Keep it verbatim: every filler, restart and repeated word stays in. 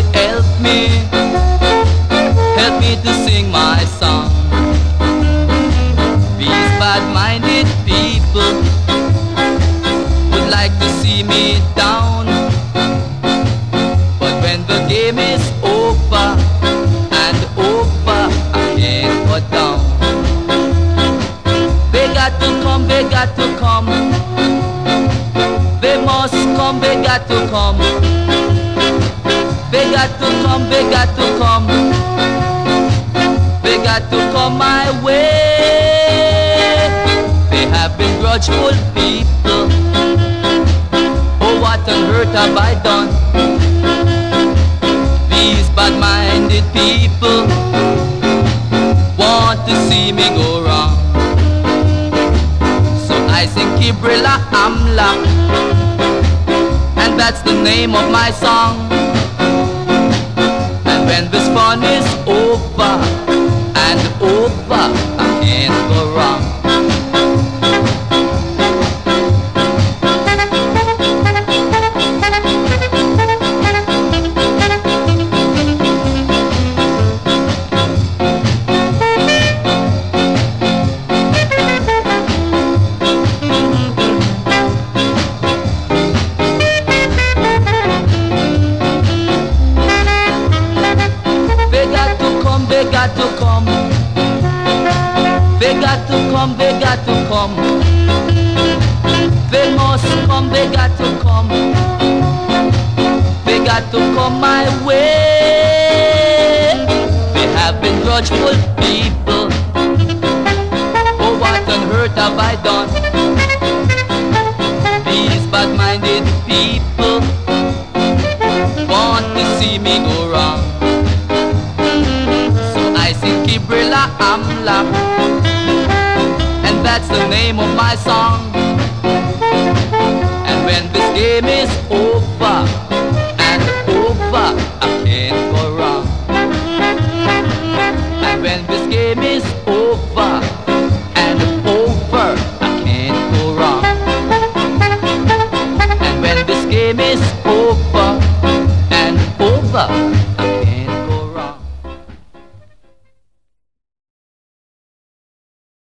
help me, help me to sing my song. These bad-minded people would like to see me down, but when the game is over and over, I can't go down. They got to come, they got to come. They must come, they got to come. They got to come, they got to come. They got to come my way. They have been grudgeful people. Oh, what on hurt have I done? These bad-minded people want to see me go wrong. So I sing Kibrila Amla, and that's the name of my song. And when this fun is over and over, I can't go wrong. They got to come, they got to come, they got to come. They must come, they got to come. They got to come my way. They have been grudgeful people. Oh, what on hurt have I done? These bad-minded people want to see me go wrong. Kibrila Amla, and that's the name of my song.